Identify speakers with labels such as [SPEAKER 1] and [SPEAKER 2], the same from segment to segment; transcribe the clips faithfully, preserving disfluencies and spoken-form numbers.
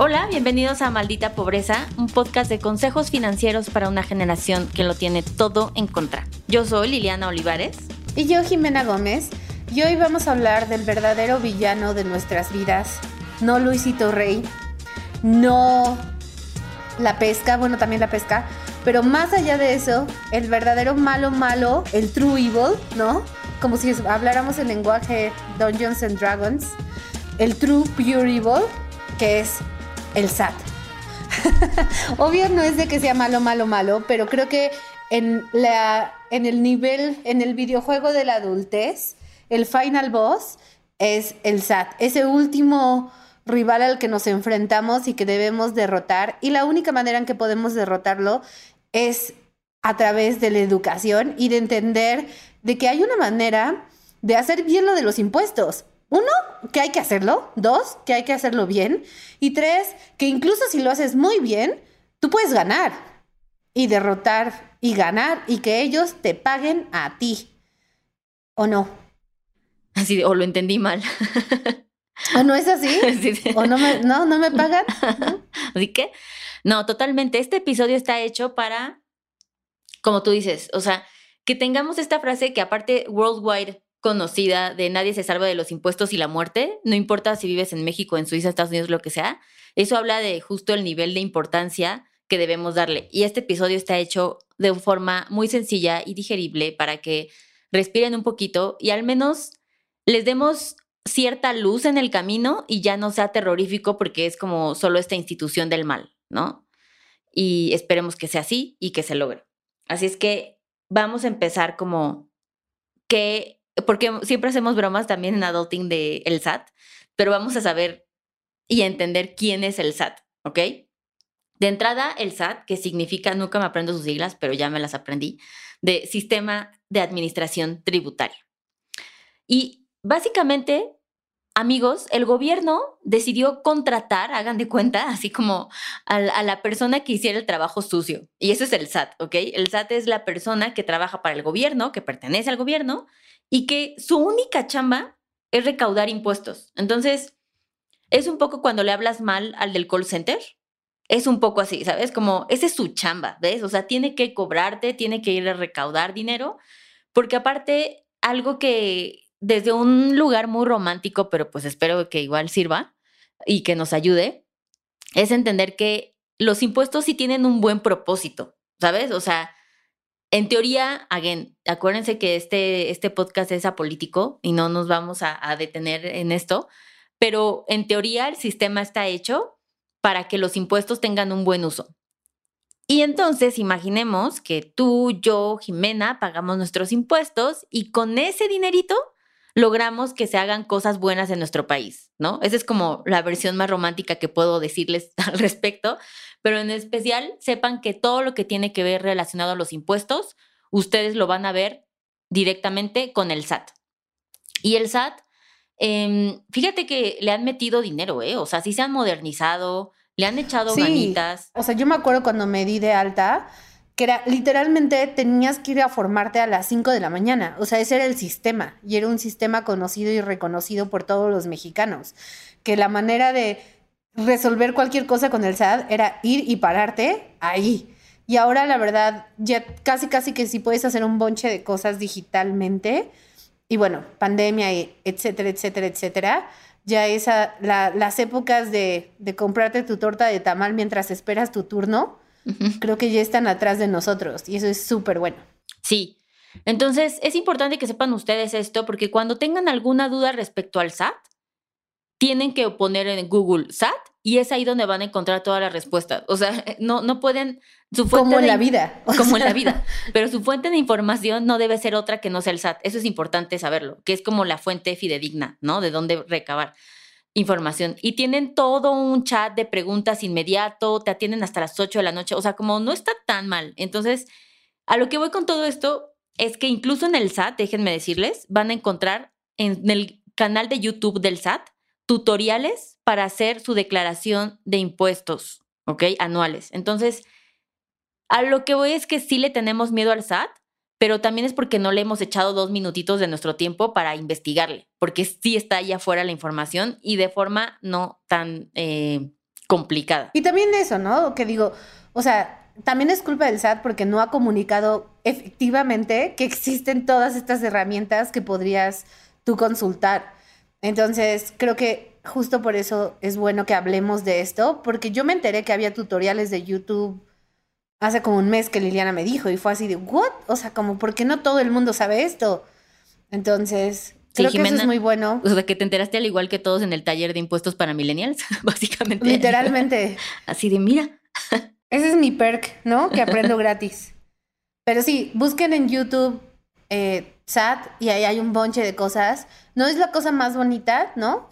[SPEAKER 1] Hola, bienvenidos a Maldita Pobreza, un podcast de consejos financieros para una generación que lo tiene todo en contra. Yo soy Liliana Olivares.
[SPEAKER 2] Y yo, Jimena Gómez. Y hoy vamos a hablar del verdadero villano de nuestras vidas. No Luisito Rey, no la pesca, bueno, también la pesca. Pero más allá de eso, el verdadero malo malo, el true evil, ¿no? Como si habláramos el lenguaje Dungeons and Dragons. El true pure evil, que es el S A T. Obvio no es de que sea malo, malo, malo, pero creo que en, la, en el nivel, en el videojuego de la adultez, el final boss es el S A T, ese último rival al que nos enfrentamos y que debemos derrotar. Y la única manera en que podemos derrotarlo es a través de la educación y de entender de que hay una manera de hacer bien lo de los impuestos. Uno, que hay que hacerlo. Dos, que hay que hacerlo bien. Y tres, que incluso si lo haces muy bien, tú puedes ganar y derrotar y ganar y que ellos te paguen a ti. ¿O no?
[SPEAKER 1] Así de, o lo entendí mal.
[SPEAKER 2] ¿O no es así? Sí, sí. ¿O no me, no, no me pagan? ¿No?
[SPEAKER 1] Así que, no, totalmente. Este episodio está hecho para, como tú dices, o sea, que tengamos esta frase que aparte worldwide conocida de nadie se salva de los impuestos y la muerte, no importa si vives en México, en Suiza, Estados Unidos, lo que sea, eso habla de justo el nivel de importancia que debemos darle. Y este episodio está hecho de forma muy sencilla y digerible para que respiren un poquito y al menos les demos cierta luz en el camino y ya no sea terrorífico porque es como solo esta institución del mal, ¿no? Y esperemos que sea así y que se logre. Así es que vamos a empezar como que porque siempre hacemos bromas también en Adulting de el S A T, pero vamos a saber y entender quién es el S A T, ¿ok? De entrada, el S A T, que significa, nunca me aprendo sus siglas, pero ya me las aprendí, de Sistema de Administración Tributaria. Y básicamente, amigos, el gobierno decidió contratar, hagan de cuenta, así como a, a la persona que hiciera el trabajo sucio. Y eso es el S A T, ¿ok? El S A T es la persona que trabaja para el gobierno, que pertenece al gobierno, y que su única chamba es recaudar impuestos. Entonces, es un poco cuando le hablas mal al del call center. Es un poco así, ¿sabes? Como, esa es su chamba, ¿ves? O sea, tiene que cobrarte, tiene que ir a recaudar dinero, porque aparte, algo que desde un lugar muy romántico, pero pues espero que igual sirva y que nos ayude, es entender que los impuestos sí tienen un buen propósito, ¿sabes? O sea, en teoría, again, acuérdense que este, este podcast es apolítico y no nos vamos a, a detener en esto, pero en teoría el sistema está hecho para que los impuestos tengan un buen uso. Y entonces imaginemos que tú, yo, Jimena, pagamos nuestros impuestos y con ese dinerito logramos que se hagan cosas buenas en nuestro país, ¿no? Esa es como la versión más romántica que puedo decirles al respecto, pero en especial sepan que todo lo que tiene que ver relacionado a los impuestos, ustedes lo van a ver directamente con el S A T. Y el S A T, eh, fíjate que le han metido dinero, ¿eh? O sea, sí se han modernizado, le han echado
[SPEAKER 2] Sí,
[SPEAKER 1] ganitas.
[SPEAKER 2] O sea, yo me acuerdo cuando me di de alta, que era literalmente tenías que ir a formarte a las cinco de la mañana. O sea, ese era el sistema y era un sistema conocido y reconocido por todos los mexicanos. Que la manera de resolver cualquier cosa con el S A T era ir y pararte ahí. Y ahora, la verdad, ya casi casi que sí puedes hacer un bonche de cosas digitalmente. Y bueno, pandemia, y etcétera, etcétera, etcétera. Ya esa, la, las épocas de, de comprarte tu torta de tamal mientras esperas tu turno, uh-huh. Creo que ya están atrás de nosotros y eso es súper bueno.
[SPEAKER 1] Sí, entonces es importante que sepan ustedes esto porque cuando tengan alguna duda respecto al S A T, tienen que poner en Google S A T y es ahí donde van a encontrar todas las respuestas. O sea, no, no pueden...
[SPEAKER 2] Su fuente como en de, la vida.
[SPEAKER 1] Como sea. En la vida. Pero su fuente de información no debe ser otra que no sea el S A T. Eso es importante saberlo, que es como la fuente fidedigna, ¿no? De dónde recabar información. Y tienen todo un chat de preguntas inmediato, te atienden hasta las ocho de la noche. O sea, como no está tan mal. Entonces, a lo que voy con todo esto es que incluso en el S A T, déjenme decirles, van a encontrar en el canal de YouTube del S A T tutoriales para hacer su declaración de impuestos, ¿ok? Anuales. Entonces, a lo que voy es que sí le tenemos miedo al S A T, pero también es porque no le hemos echado dos minutitos de nuestro tiempo para investigarle, porque sí está allá afuera la información y de forma no tan eh, complicada.
[SPEAKER 2] Y también eso, ¿no? Que digo, o sea, también es culpa del S A T porque no ha comunicado efectivamente que existen todas estas herramientas que podrías tú consultar. Entonces, creo que justo por eso es bueno que hablemos de esto, porque yo me enteré que había tutoriales de YouTube hace como un mes que Liliana me dijo y fue así de, ¿what? O sea, como, ¿por qué no todo el mundo sabe esto? Entonces, creo
[SPEAKER 1] Sí,
[SPEAKER 2] que
[SPEAKER 1] Jimena,
[SPEAKER 2] eso es muy bueno.
[SPEAKER 1] O sea, que te enteraste al igual que todos en el taller de impuestos para millennials, básicamente.
[SPEAKER 2] Literalmente.
[SPEAKER 1] Así de, mira.
[SPEAKER 2] Ese es mi perk, ¿no? Que aprendo gratis. Pero sí, busquen en YouTube eh, S A T y ahí hay un bonche de cosas. No es la cosa más bonita, ¿no?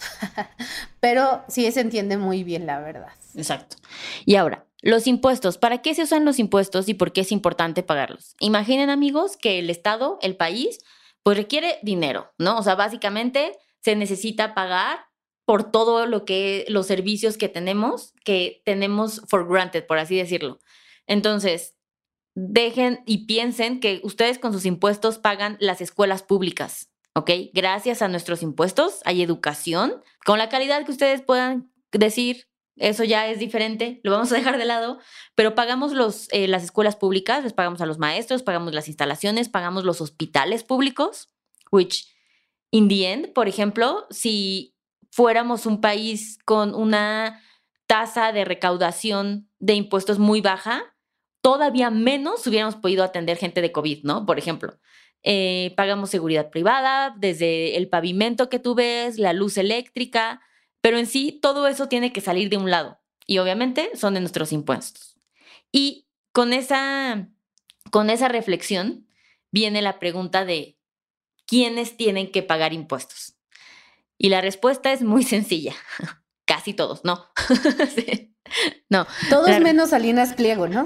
[SPEAKER 2] Pero sí se entiende muy bien, la verdad.
[SPEAKER 1] Exacto. Y ahora, los impuestos. ¿Para qué se usan los impuestos y por qué es importante pagarlos? Imaginen, amigos, que el Estado, el país, pues requiere dinero, ¿no? O sea, básicamente se necesita pagar por todo lo que, los servicios que tenemos, que tenemos for granted, por así decirlo. Entonces, dejen y piensen que ustedes con sus impuestos pagan las escuelas públicas, ¿ok? Gracias a nuestros impuestos hay educación con la calidad que ustedes puedan decir. Eso ya es diferente, lo vamos a dejar de lado, pero pagamos los, eh, las escuelas públicas, les pagamos a los maestros, pagamos las instalaciones, pagamos los hospitales públicos, which in the end, por ejemplo, si fuéramos un país con una tasa de recaudación de impuestos muy baja, todavía menos hubiéramos podido atender gente de COVID, ¿no? Por ejemplo, eh, pagamos seguridad privada, desde el pavimento que tú ves, la luz eléctrica, pero en sí todo eso tiene que salir de un lado y obviamente son de nuestros impuestos. Y con esa, con esa reflexión viene la pregunta de ¿quiénes tienen que pagar impuestos? Y la respuesta es muy sencilla. Casi todos, no. Sí. No.
[SPEAKER 2] Todos
[SPEAKER 1] la...
[SPEAKER 2] menos Salinas Pliego, ¿no?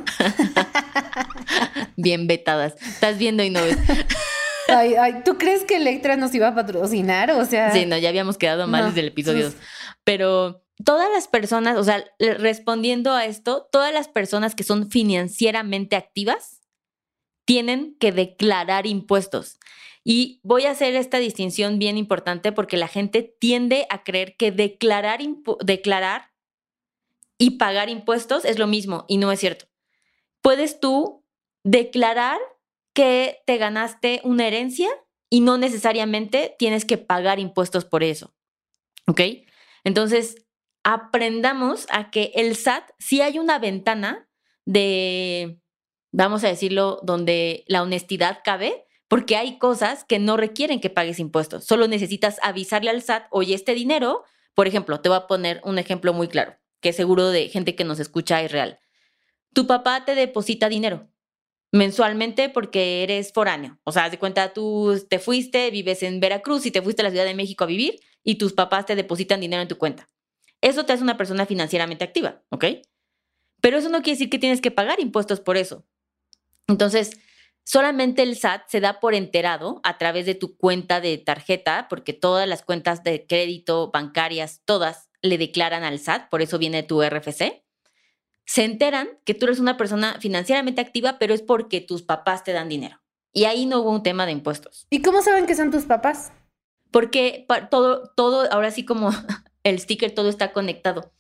[SPEAKER 1] Bien vetadas. Estás viendo y no ves.
[SPEAKER 2] Ay, ay, ¿tú crees que Electra nos iba a patrocinar? O sea...
[SPEAKER 1] Sí, no, ya habíamos quedado mal
[SPEAKER 2] no,
[SPEAKER 1] desde el episodio dos.
[SPEAKER 2] Pues...
[SPEAKER 1] Pero todas las personas, o sea, respondiendo a esto, todas las personas que son financieramente activas tienen que declarar impuestos. Y voy a hacer esta distinción bien importante porque la gente tiende a creer que declarar, declarar y pagar impuestos es lo mismo y no es cierto. Puedes tú declarar que te ganaste una herencia y no necesariamente tienes que pagar impuestos por eso. ¿Ok? Entonces, aprendamos a que el S A T, sí hay una ventana de, vamos a decirlo, donde la honestidad cabe, porque hay cosas que no requieren que pagues impuestos. Solo necesitas avisarle al S A T, oye, este dinero, por ejemplo, te voy a poner un ejemplo muy claro, que seguro de gente que nos escucha es real. Tu papá te deposita dinero mensualmente porque eres foráneo. O sea, haz de cuenta, tú te fuiste, vives en Veracruz y te fuiste a la Ciudad de México a vivir y tus papás te depositan dinero en tu cuenta. Eso te hace una persona financieramente activa, ¿ok? Pero eso no quiere decir que tienes que pagar impuestos por eso. Entonces, solamente el S A T se da por enterado a través de tu cuenta de tarjeta, porque todas las cuentas de crédito, bancarias, todas le declaran al S A T, por eso viene tu R F C. Se enteran que tú eres una persona financieramente activa, pero es porque tus papás te dan dinero. Y ahí no hubo un tema de impuestos.
[SPEAKER 2] ¿Y cómo saben que son tus papás?
[SPEAKER 1] Porque todo, todo, ahora sí como el sticker, todo está conectado.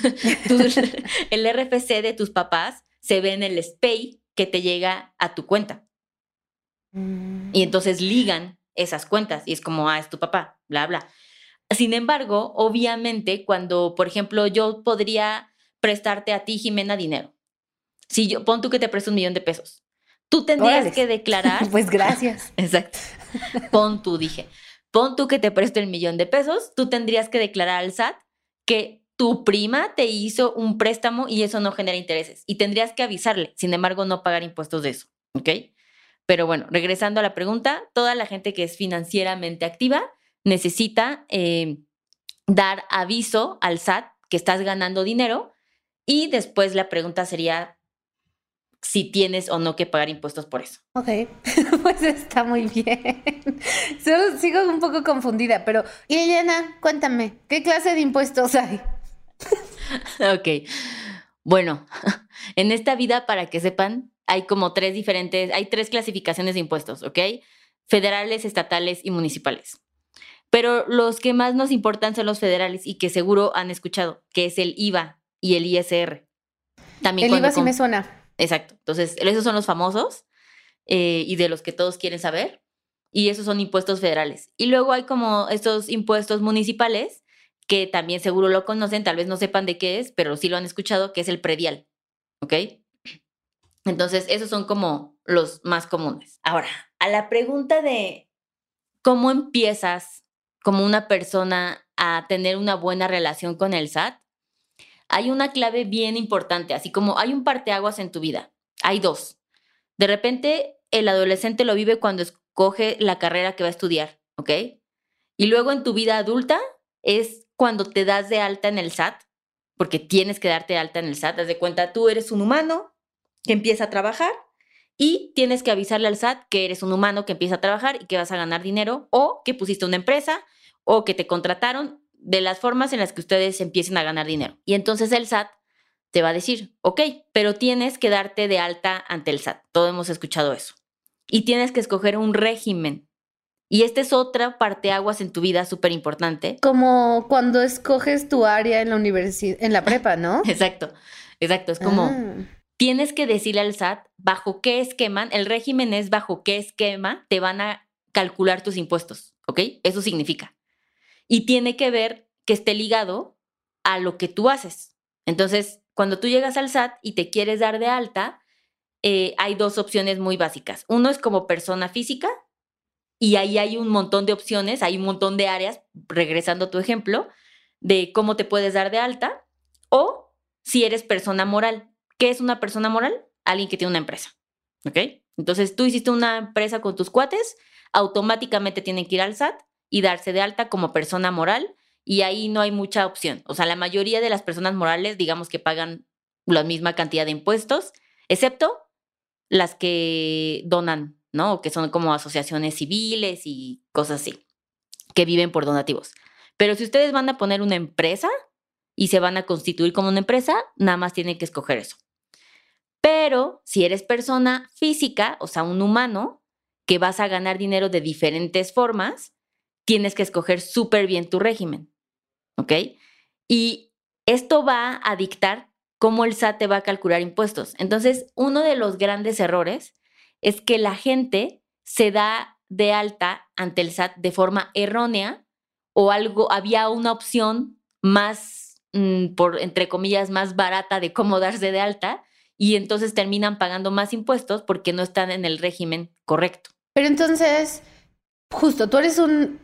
[SPEAKER 1] El R F C de tus papás se ve en el S P A Y que te llega a tu cuenta. Mm. Y entonces ligan esas cuentas y es como, ah, es tu papá, bla, bla. Sin embargo, obviamente, cuando, por ejemplo, yo podría prestarte a ti, Jimena, dinero. Si yo, pon tú que te presto un millón de pesos. Tú tendrías Órales. que declarar.
[SPEAKER 2] Pues gracias.
[SPEAKER 1] Exacto. Pon tú, dije. Pon tú que te presto el millón de pesos. Tú tendrías que declarar al S A T que tu prima te hizo un préstamo y eso no genera intereses. Y tendrías que avisarle. Sin embargo, no pagar impuestos de eso. ¿Ok? Pero bueno, regresando a la pregunta, toda la gente que es financieramente activa necesita eh, dar aviso al S A T que estás ganando dinero. Y después la pregunta sería si tienes o no que pagar impuestos por eso.
[SPEAKER 2] Ok, pues está muy bien. Solo sigo un poco confundida, pero Liliana, cuéntame, ¿qué clase de impuestos hay?
[SPEAKER 1] Ok, bueno, en esta vida, para que sepan, hay como tres diferentes, hay tres clasificaciones de impuestos, ¿ok? Federales, estatales y municipales. Pero los que más nos importan son los federales y que seguro han escuchado, que es el I V A, y el I S R. También
[SPEAKER 2] el
[SPEAKER 1] cuando
[SPEAKER 2] I V A sí
[SPEAKER 1] com-
[SPEAKER 2] me suena.
[SPEAKER 1] Exacto. Entonces, esos son los famosos eh, y de los que todos quieren saber. Y esos son impuestos federales. Y luego hay como estos impuestos municipales que también seguro lo conocen, tal vez no sepan de qué es, pero sí lo han escuchado, que es el predial. ¿Ok? Entonces, esos son como los más comunes. Ahora, a la pregunta de cómo empiezas como una persona a tener una buena relación con el S A T, hay una clave bien importante, así como hay un parteaguas en tu vida. Hay dos. De repente, el adolescente lo vive cuando escoge la carrera que va a estudiar, ¿ok? Y luego en tu vida adulta es cuando te das de alta en el S A T, porque tienes que darte de alta en el S A T. Haz de cuenta, tú eres un humano que empieza a trabajar y tienes que avisarle al S A T que eres un humano que empieza a trabajar y que vas a ganar dinero, o que pusiste una empresa, o que te contrataron, de las formas en las que ustedes empiecen a ganar dinero. Y entonces el S A T te va a decir, ok, pero tienes que darte de alta ante el S A T. Todos hemos escuchado eso. Y tienes que escoger un régimen. Y esta es otra parteaguas en tu vida súper importante.
[SPEAKER 2] Como cuando escoges tu área en la universidad, en la prepa, ¿no?
[SPEAKER 1] Exacto, exacto. Es como,
[SPEAKER 2] Ah.
[SPEAKER 1] tienes que decirle al S A T bajo qué esquema, el régimen es bajo qué esquema te van a calcular tus impuestos, ¿ok? Eso significa. Y tiene que ver que esté ligado a lo que tú haces. Entonces, cuando tú llegas al S A T y te quieres dar de alta, eh, hay dos opciones muy básicas. Uno es como persona física y ahí hay un montón de opciones, hay un montón de áreas, regresando a tu ejemplo, de cómo te puedes dar de alta. O si eres persona moral. ¿Qué es una persona moral? Alguien que tiene una empresa, ¿ok? Entonces, tú hiciste una empresa con tus cuates, automáticamente tienen que ir al S A T y darse de alta como persona moral, y ahí no hay mucha opción. O sea, la mayoría de las personas morales, digamos que pagan la misma cantidad de impuestos, excepto las que donan, ¿no? O que son como asociaciones civiles y cosas así, que viven por donativos. Pero si ustedes van a poner una empresa y se van a constituir como una empresa, nada más tienen que escoger eso. Pero si eres persona física, o sea, un humano, que vas a ganar dinero de diferentes formas, tienes que escoger súper bien tu régimen, ¿ok? Y esto va a dictar cómo el S A T te va a calcular impuestos. Entonces, uno de los grandes errores es que la gente se da de alta ante el S A T de forma errónea, o algo, había una opción más, mmm, por entre comillas, más barata de cómo darse de alta, y entonces terminan pagando más impuestos porque no están en el régimen correcto.
[SPEAKER 2] Pero entonces, justo, tú eres un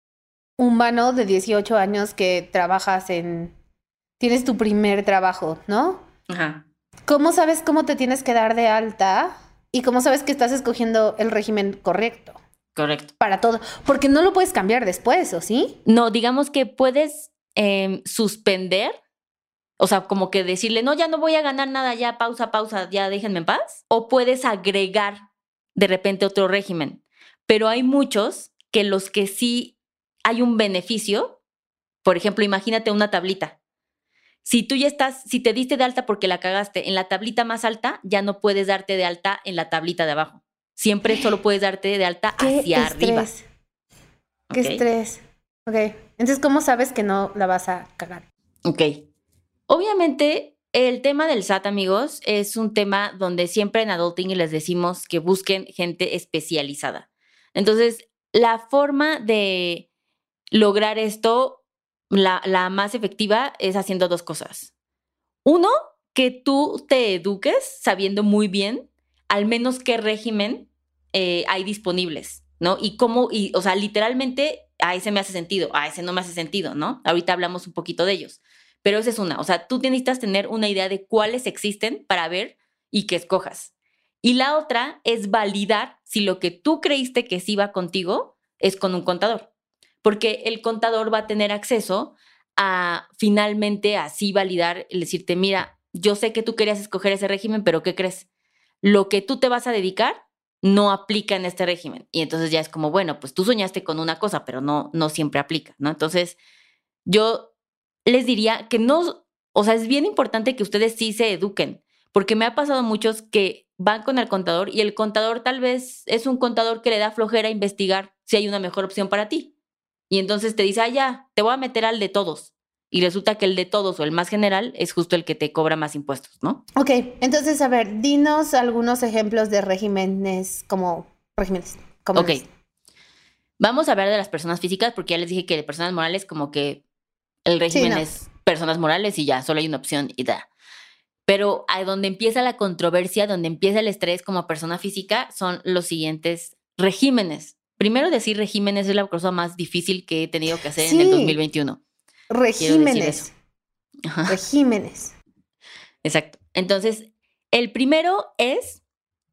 [SPEAKER 2] humano de dieciocho años que trabajas en... Tienes tu primer trabajo, ¿no?
[SPEAKER 1] Ajá.
[SPEAKER 2] ¿Cómo sabes cómo te tienes que dar de alta? ¿Y cómo sabes que estás escogiendo el régimen correcto?
[SPEAKER 1] Correcto.
[SPEAKER 2] Para todo. Porque no lo puedes cambiar después, ¿o sí?
[SPEAKER 1] No, digamos que puedes eh, suspender, o sea, como que decirle, no, ya no voy a ganar nada, ya pausa, pausa, ya déjenme en paz. O puedes agregar de repente otro régimen. Pero hay muchos que los que sí hay un beneficio, por ejemplo, imagínate una tablita. Si tú ya estás, si te diste de alta porque la cagaste en la tablita más alta, ya no puedes darte de alta en la tablita de abajo. Siempre solo puedes darte de alta
[SPEAKER 2] ¿Qué
[SPEAKER 1] hacia
[SPEAKER 2] estrés?
[SPEAKER 1] arriba.
[SPEAKER 2] ¿Qué
[SPEAKER 1] ¿Ok?
[SPEAKER 2] estrés? Ok. Entonces, ¿cómo sabes que no la vas a cagar?
[SPEAKER 1] Ok. Obviamente, el tema del S A T, amigos, es un tema donde siempre en Adulting les decimos que busquen gente especializada. Entonces, la forma de lograr esto, la, la más efectiva, es haciendo dos cosas. Uno, que tú te eduques sabiendo muy bien al menos qué régimen eh, hay disponibles, ¿no? Y cómo, y, o sea, literalmente, a ese me hace sentido, a ese no me hace sentido, ¿no? Ahorita hablamos un poquito de ellos. Pero esa es una, o sea, tú necesitas tener una idea de cuáles existen para ver y que escojas. Y la otra es validar si lo que tú creíste que sí va contigo es con un contador. Porque el contador va a tener acceso a finalmente así validar, el decirte, mira, yo sé que tú querías escoger ese régimen, pero ¿qué crees? Lo que tú te vas a dedicar no aplica en este régimen. Y entonces ya es como, bueno, pues tú soñaste con una cosa, pero no, no siempre aplica, ¿no? Entonces, yo les diría que no, o sea, es bien importante que ustedes sí se eduquen, porque me ha pasado muchos que van con el contador y el contador tal vez es un contador que le da flojera investigar si hay una mejor opción para ti. Y entonces te dice, ah, ya, te voy a meter al de todos. y resulta que el de todos o el más general es justo el que te cobra más impuestos, ¿no?
[SPEAKER 2] Ok, entonces, a ver, dinos algunos ejemplos de regímenes como regímenes comunes.
[SPEAKER 1] Ok. Vamos a hablar de las personas físicas porque ya les dije que de personas morales como que el régimen
[SPEAKER 2] Sí, no.
[SPEAKER 1] es personas morales y ya, solo hay una opción y da. Pero a donde empieza la controversia, donde empieza el estrés como persona física, son los siguientes regímenes. Primero, decir regímenes es la cosa más difícil que he tenido que hacer
[SPEAKER 2] Sí.
[SPEAKER 1] en el dos mil veintiuno.
[SPEAKER 2] Regímenes.
[SPEAKER 1] Ajá.
[SPEAKER 2] Regímenes.
[SPEAKER 1] Exacto. Entonces, el primero es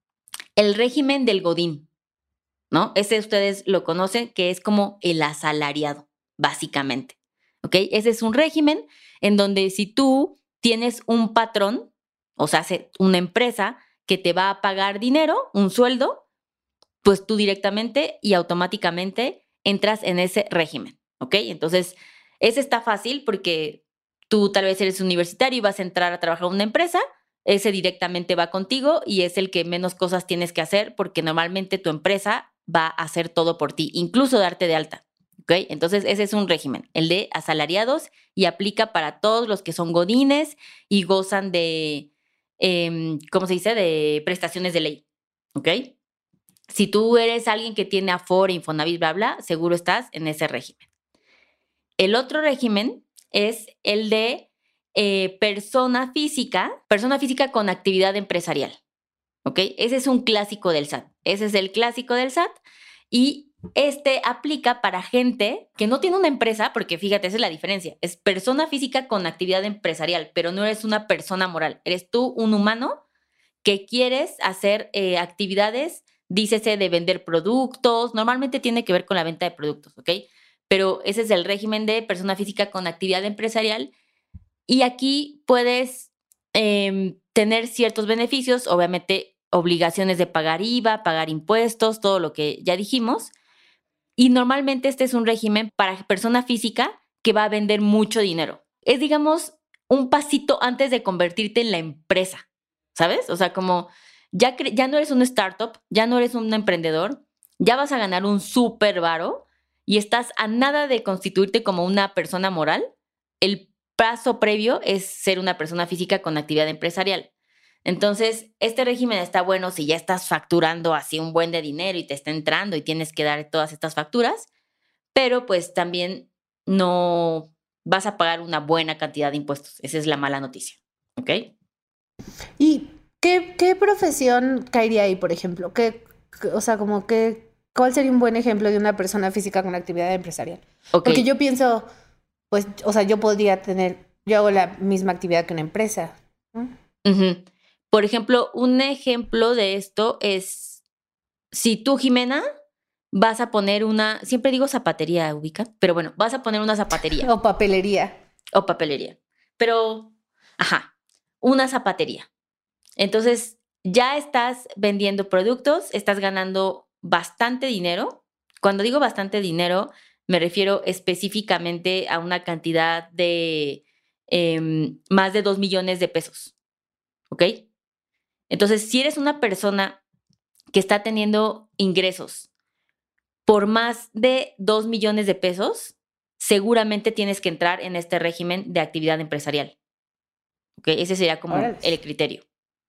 [SPEAKER 1] el régimen del Godín, ¿no? Ese ustedes lo conocen, que es como el asalariado, básicamente. ¿Ok? Ese es un régimen en donde si tú tienes un patrón, o sea, una empresa que te va a pagar dinero, un sueldo, pues tú directamente y automáticamente entras en ese régimen, ¿ok? Entonces, ese está fácil porque tú tal vez eres universitario y vas a entrar a trabajar en una empresa, ese directamente va contigo y es el que menos cosas tienes que hacer porque normalmente tu empresa va a hacer todo por ti, incluso darte de alta. ¿Okay? Entonces, ese es un régimen, el de asalariados, y aplica para todos los que son godines y gozan de, eh, ¿cómo se dice?, de prestaciones de ley. ¿Ok? Si tú eres alguien que tiene Afore, Infonavit, bla, bla, seguro estás en ese régimen. El otro régimen es el de eh, persona física, persona física con actividad empresarial. ¿Ok? Ese es un clásico del S A T. Ese es el clásico del S A T. Y este aplica para gente que no tiene una empresa, porque fíjate, esa es la diferencia. Es persona física con actividad empresarial, pero no eres una persona moral. Eres tú un humano que quieres hacer eh, actividades, dícese de vender productos. Normalmente tiene que ver con la venta de productos, ¿ok? Pero ese es el régimen de persona física con actividad empresarial. Y aquí puedes eh, tener ciertos beneficios, obviamente obligaciones de pagar I V A, pagar impuestos, todo lo que ya dijimos. Y normalmente este es un régimen para persona física que va a vender mucho dinero. Es, digamos, un pasito antes de convertirte en la empresa, ¿sabes? O sea, como ya, ya no eres un startup, ya no eres un emprendedor, ya vas a ganar un súper varo y estás a nada de constituirte como una persona moral. El paso previo es ser una persona física con actividad empresarial. Entonces, este régimen está bueno si ya estás facturando así un buen de dinero y te está entrando y tienes que dar todas estas facturas, pero pues también no vas a pagar una buena cantidad de impuestos. Esa es la mala noticia, ¿ok?
[SPEAKER 2] ¿Y qué, qué profesión caería ahí, por ejemplo? ¿Qué, o sea, como que, ¿cuál sería un buen ejemplo de una persona física con actividad empresarial?
[SPEAKER 1] Okay.
[SPEAKER 2] Porque yo pienso, pues, o sea, yo podría tener, yo hago la misma actividad que una empresa, ¿no?
[SPEAKER 1] Uh-huh. Por ejemplo, un ejemplo de esto es, si tú, Jimena, vas a poner una, siempre digo zapatería, ubica, pero bueno, vas a poner una zapatería.
[SPEAKER 2] O papelería.
[SPEAKER 1] O papelería. Pero, ajá, una zapatería. Entonces, ya estás vendiendo productos, estás ganando bastante dinero. Cuando digo bastante dinero, me refiero específicamente a una cantidad de eh, más de dos millones de pesos. ¿Ok? Entonces, si eres una persona que está teniendo ingresos por más de dos millones de pesos, seguramente tienes que entrar en este régimen de actividad empresarial. ¿Ok? Ese sería como
[SPEAKER 2] Órale.
[SPEAKER 1] el criterio.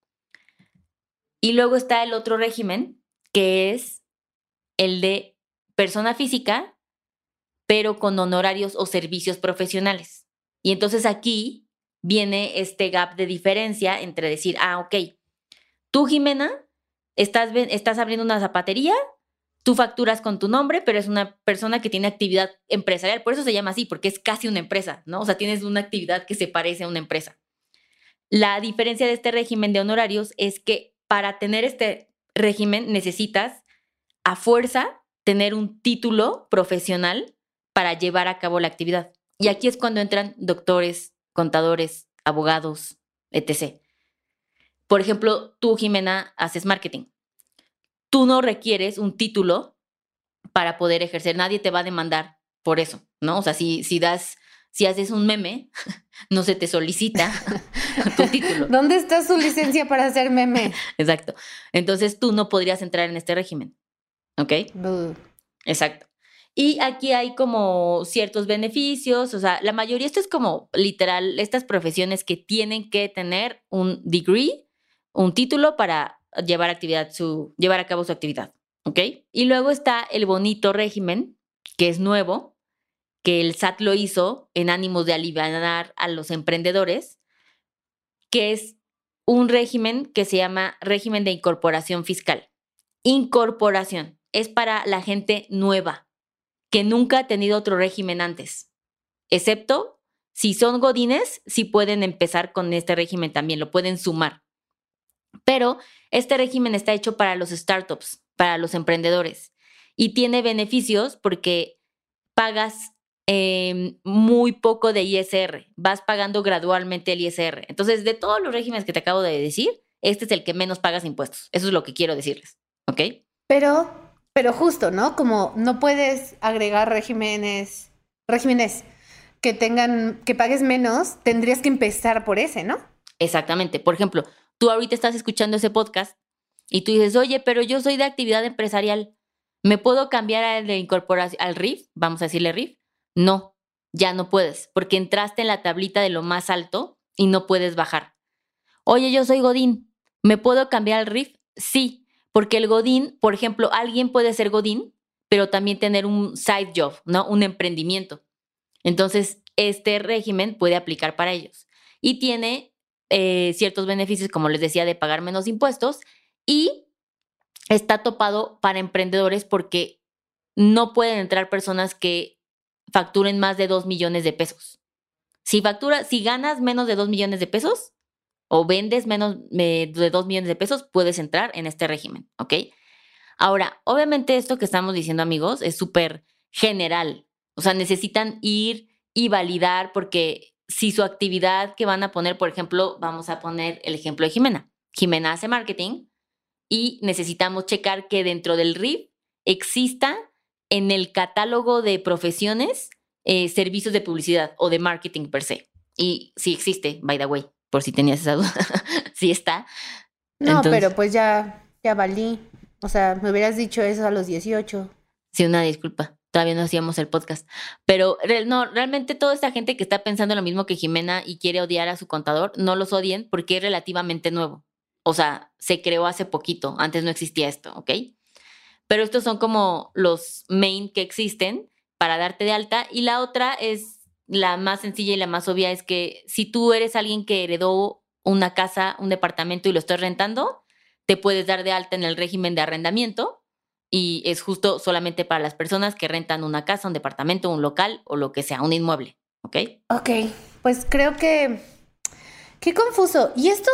[SPEAKER 1] Y luego está el otro régimen, que es el de persona física, pero con honorarios o servicios profesionales. Y entonces aquí viene este gap de diferencia entre decir, ah, ok, tú, Jimena, estás, estás abriendo una zapatería, tú facturas con tu nombre, pero es una persona que tiene actividad empresarial. Por eso se llama así, porque es casi una empresa, ¿no? O sea, tienes una actividad que se parece a una empresa. La diferencia de este régimen de honorarios es que para tener este régimen necesitas a fuerza tener un título profesional para llevar a cabo la actividad. Y aquí es cuando entran doctores, contadores, abogados, etcétera. Por ejemplo, tú, Jimena, haces marketing. Tú no requieres un título para poder ejercer. Nadie te va a demandar por eso, ¿no? O sea, si, si das, si haces un meme, no se te solicita tu título.
[SPEAKER 2] ¿Dónde está su licencia para hacer meme?
[SPEAKER 1] Exacto. Entonces tú no podrías entrar en este régimen, ¿ok?
[SPEAKER 2] Uh.
[SPEAKER 1] Exacto. Y aquí hay como ciertos beneficios, o sea, la mayoría, esto es como literal, estas profesiones que tienen que tener un degree, un título para llevar actividad, su, llevar a cabo su actividad, ¿ok? Y luego está el bonito régimen, que es nuevo, que el S A T lo hizo en ánimos de alivianar a los emprendedores, que es un régimen que se llama régimen de incorporación fiscal. Incorporación es para la gente nueva, que nunca ha tenido otro régimen antes, excepto si son godines, sí pueden empezar con este régimen también, lo pueden sumar. Pero este régimen está hecho para los startups, para los emprendedores, y tiene beneficios porque pagas eh, muy poco de I S R, vas pagando gradualmente el I S R. Entonces, de todos los regímenes que te acabo de decir, este es el que menos pagas impuestos. Eso es lo que quiero decirles, ¿ok?
[SPEAKER 2] Pero, pero justo, ¿no? Como no puedes agregar regímenes, regímenes que tengan, que pagues menos, tendrías que empezar por ese, ¿no?
[SPEAKER 1] Exactamente. Por ejemplo, tú ahorita estás escuchando ese podcast y tú dices, oye, pero yo soy de actividad empresarial, ¿me puedo cambiar al de incorporación, al R I F? Vamos a decirle R I F. No, ya no puedes, porque entraste en la tablita de lo más alto y no puedes bajar. Oye, yo soy Godín, ¿me puedo cambiar al R I F? Sí, porque el Godín, por ejemplo, alguien puede ser Godín, pero también tener un side job, ¿no? Un emprendimiento. Entonces, este régimen puede aplicar para ellos. Y tiene eh, ciertos beneficios, como les decía, de pagar menos impuestos, y está topado para emprendedores porque no pueden entrar personas que facturen más de dos millones de pesos. Si factura, si ganas menos de dos millones de pesos o vendes menos de dos millones de pesos, puedes entrar en este régimen, ¿ok? Ahora, obviamente esto que estamos diciendo, amigos, es súper general. O sea, necesitan ir y validar porque si su actividad que van a poner, por ejemplo, vamos a poner el ejemplo de Jimena. Jimena hace marketing y necesitamos checar que dentro del R I F exista en el catálogo de profesiones eh, servicios de publicidad o de marketing per se. Y sí existe, by the way, por si tenías esa duda. Sí está.
[SPEAKER 2] No, Entonces, pero pues ya, ya valí. O sea, me hubieras dicho eso a los dieciocho.
[SPEAKER 1] Sí, una disculpa. Todavía no hacíamos el podcast. Pero no, realmente toda esta gente que está pensando lo mismo que Jimena y quiere odiar a su contador, no los odien porque es relativamente nuevo. O sea, se creó hace poquito. Antes no existía esto, ¿ok? Pero estos son como los main que existen para darte de alta. Y la otra es la más sencilla y la más obvia, es que si tú eres alguien que heredó una casa, un departamento y lo estás rentando, te puedes dar de alta en el régimen de arrendamiento y es justo solamente para las personas que rentan una casa, un departamento, un local o lo que sea, un inmueble, ¿ok?
[SPEAKER 2] Ok, pues creo que... Qué confuso. ¿Y estos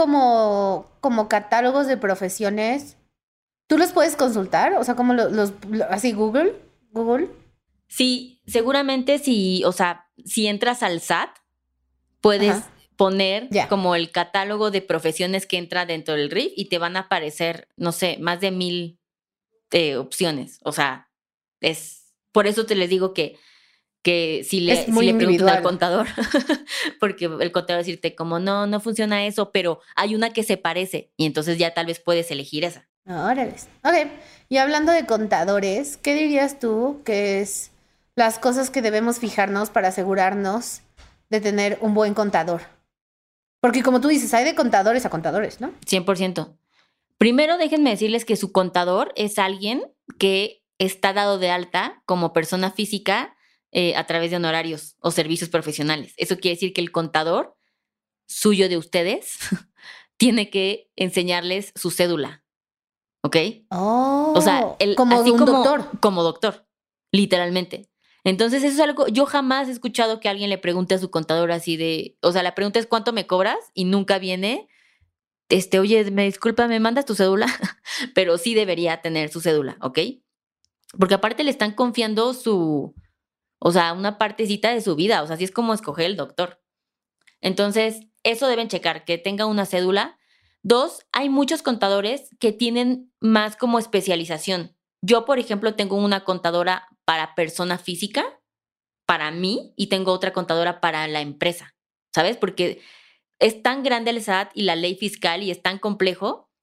[SPEAKER 2] como, como catálogos de profesiones, tú los puedes consultar? O sea, como los, los así Google, Google.
[SPEAKER 1] Sí, seguramente si, o sea, si entras al S A T, puedes Ajá. poner yeah. como el catálogo de profesiones que entra dentro del R I F y te van a aparecer, no sé, más de mil eh, opciones. O sea, es por eso te les digo que, que si le, si le preguntan al contador, porque el contador va a decirte como, no, no funciona eso, pero hay una que se parece y entonces ya tal vez puedes elegir esa.
[SPEAKER 2] Órale. Ok, y hablando de contadores, ¿qué dirías tú que es las cosas que debemos fijarnos para asegurarnos de tener un buen contador? Porque como tú dices, hay de contadores a contadores, ¿no?
[SPEAKER 1] cien por ciento. Primero déjenme decirles que su contador es alguien que está dado de alta como persona física eh, a través de honorarios o servicios profesionales. Eso quiere decir que el contador suyo de ustedes tiene que enseñarles su cédula. ¿Ok?
[SPEAKER 2] Oh,
[SPEAKER 1] o sea, el,
[SPEAKER 2] como
[SPEAKER 1] así
[SPEAKER 2] un
[SPEAKER 1] como,
[SPEAKER 2] doctor.
[SPEAKER 1] Como doctor, literalmente. Entonces, eso es algo, yo jamás he escuchado que alguien le pregunte a su contador así de, o sea, la pregunta es ¿cuánto me cobras? Y nunca viene, este, oye, me disculpa, ¿me mandas tu cédula? Pero sí debería tener su cédula, ¿ok? Porque aparte le están confiando su, o sea, una partecita de su vida, o sea, así es como escoger el doctor. Entonces, eso deben checar, que tenga una cédula. Dos, hay muchos contadores que tienen más como especialización. Yo, por ejemplo, tengo una contadora para persona física, para mí, y tengo otra contadora para la empresa, ¿sabes? Porque es tan grande el S A T y la ley fiscal y es tan complejo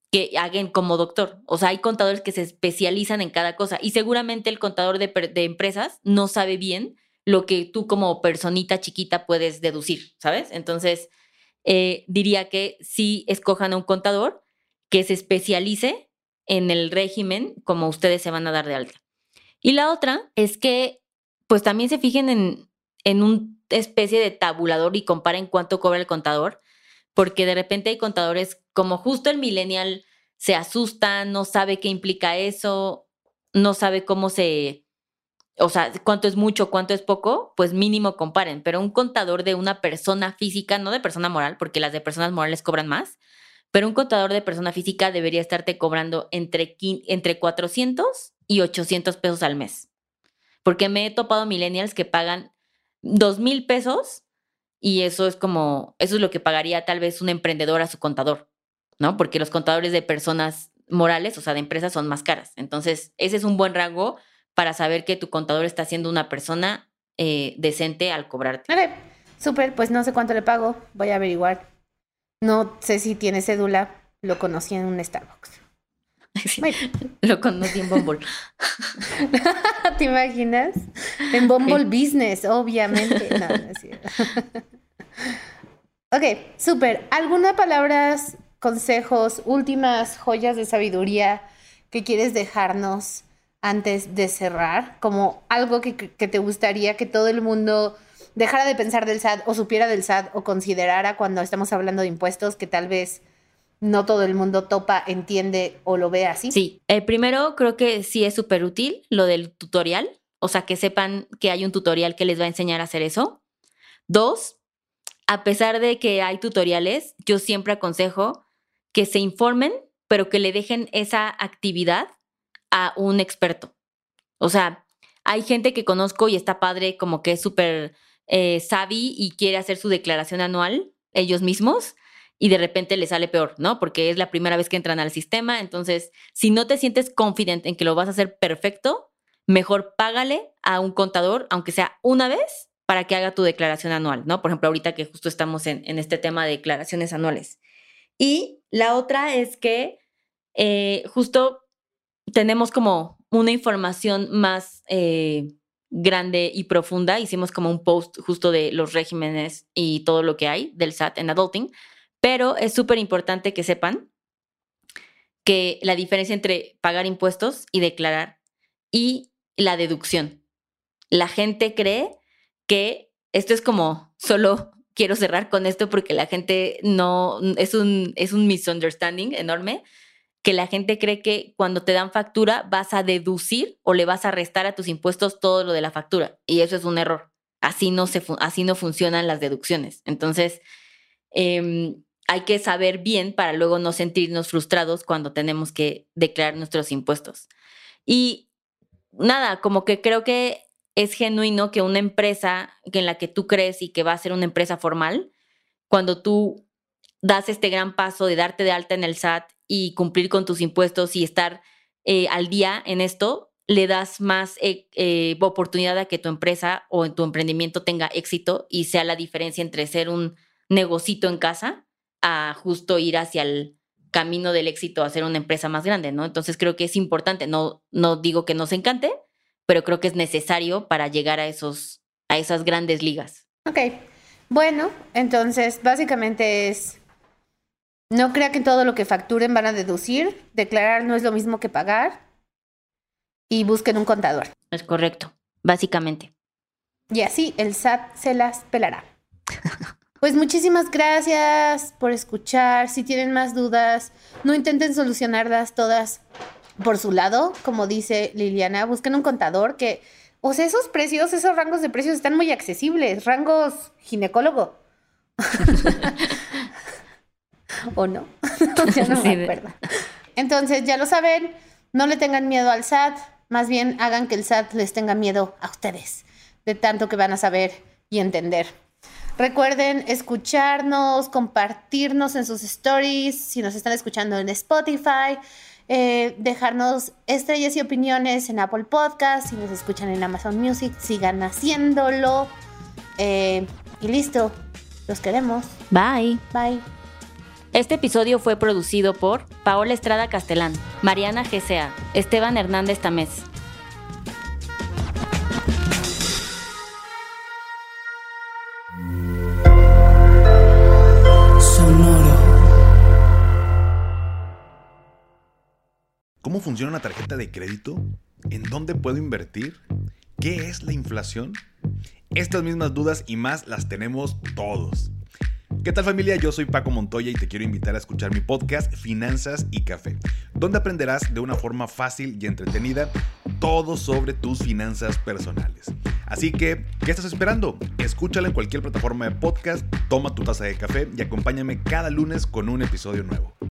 [SPEAKER 1] que hagan como doctor. O sea, hay contadores que se especializan en cada cosa y seguramente el contador de, de empresas no sabe bien lo que tú como personita chiquita puedes deducir, ¿sabes? Entonces, eh, diría que sí escojan a un contador que se especialice en el régimen como ustedes se van a dar de alta. Y la otra es que pues también se fijen en, en una especie de tabulador y comparen cuánto cobra el contador, porque de repente hay contadores como justo el millennial se asusta, no sabe qué implica eso, no sabe cómo se, o sea, cuánto es mucho, cuánto es poco, pues mínimo comparen. Pero un contador de una persona física, no de persona moral, porque las de personas morales cobran más, pero un contador de persona física debería estarte cobrando entre, entre cuatrocientos y ochocientos pesos al mes. Porque me he topado millennials que pagan dos mil pesos y eso es como, eso es lo que pagaría tal vez un emprendedor a su contador, ¿no? Porque los contadores de personas morales, o sea, de empresas, son más caras. Entonces, ese es un buen rango para saber que tu contador está siendo una persona eh, decente al cobrarte.
[SPEAKER 2] Ok, súper, pues no sé cuánto le pago, voy a averiguar. No sé si tiene cédula, lo conocí en un Starbucks.
[SPEAKER 1] Sí, lo conocí en Bumble.
[SPEAKER 2] ¿Te imaginas? En Bumble Business, obviamente. No, no es cierto. Ok, súper. ¿Algunas palabras, consejos, últimas joyas de sabiduría que quieres dejarnos antes de cerrar? Como algo que, que te gustaría que todo el mundo dejara de pensar del S A T o supiera del S A T o considerara cuando estamos hablando de impuestos, que tal vez no todo el mundo topa, entiende o lo ve así.
[SPEAKER 1] Sí, eh, primero creo que sí es súper útil lo del tutorial, o sea, que sepan que hay un tutorial que les va a enseñar a hacer eso. Dos, a pesar de que hay tutoriales, yo siempre aconsejo que se informen, pero que le dejen esa actividad a un experto. O sea, hay gente que conozco y está padre, como que es súper eh, savvy y quiere hacer su declaración anual ellos mismos y de repente le sale peor, ¿no? Porque es la primera vez que entran al sistema. Entonces, si no te sientes confident en que lo vas a hacer perfecto, mejor págale a un contador, aunque sea una vez, para que haga tu declaración anual, ¿no? Por ejemplo, ahorita que justo estamos en, en este tema de declaraciones anuales. Y la otra es que eh, justo tenemos como una información más eh, grande y profunda. Hicimos como un post justo de los regímenes y todo lo que hay del S A T en adulting, pero es súper importante que sepan que la diferencia entre pagar impuestos y declarar y la deducción. La gente cree que esto es como solo quiero cerrar con esto porque la gente no es un, es un misunderstanding enorme, que la gente cree que cuando te dan factura vas a deducir o le vas a restar a tus impuestos todo lo de la factura. Y eso es un error. Así no, se, así no funcionan las deducciones. Entonces, eh, hay que saber bien para luego no sentirnos frustrados cuando tenemos que declarar nuestros impuestos. Y nada, como que creo que es genuino que una empresa en la que tú crees y que va a ser una empresa formal, cuando tú das este gran paso de darte de alta en el S A T y cumplir con tus impuestos y estar eh, al día en esto, le das más eh, eh, oportunidad a que tu empresa o en tu emprendimiento tenga éxito y sea la diferencia entre ser un negocito en casa a justo ir hacia el camino del éxito a ser una empresa más grande, ¿no? Entonces creo que es importante, no, no digo que nos encante, pero creo que es necesario para llegar a, esos, a esas grandes ligas.
[SPEAKER 2] Ok, bueno, entonces básicamente es, no crea que todo lo que facturen van a deducir, declarar no es lo mismo que pagar y busquen un contador.
[SPEAKER 1] Es correcto, básicamente.
[SPEAKER 2] Y así el S A T se las pelará. Pues muchísimas gracias por escuchar. Si tienen más dudas, no intenten solucionarlas todas por su lado, como dice Liliana, busquen un contador que, o sea, esos precios, esos rangos de precios están muy accesibles, rangos ginecólogo. ¿O no? Ya no me acuerdo. Entonces, ya lo saben, no le tengan miedo al S A T, más bien hagan que el S A T les tenga miedo a ustedes, de tanto que van a saber y entender. Recuerden escucharnos, compartirnos en sus stories, si nos están escuchando en Spotify, eh, dejarnos estrellas y opiniones en Apple Podcasts, si nos escuchan en Amazon Music, sigan haciéndolo. Eh, y listo, los queremos.
[SPEAKER 1] Bye.
[SPEAKER 2] Bye.
[SPEAKER 1] Este episodio fue producido por Paola Estrada Castelán, Mariana G C A, Esteban Hernández Tamés.
[SPEAKER 3] ¿Cómo funciona una tarjeta de crédito? ¿En dónde puedo invertir? ¿Qué es la inflación? Estas mismas dudas y más las tenemos todos. ¿Qué tal, familia? Yo soy Paco Montoya y te quiero invitar a escuchar mi podcast Finanzas y Café, donde aprenderás de una forma fácil y entretenida todo sobre tus finanzas personales. Así que, ¿qué estás esperando? Escúchala en cualquier plataforma de podcast, toma tu taza de café y acompáñame cada lunes con un episodio nuevo.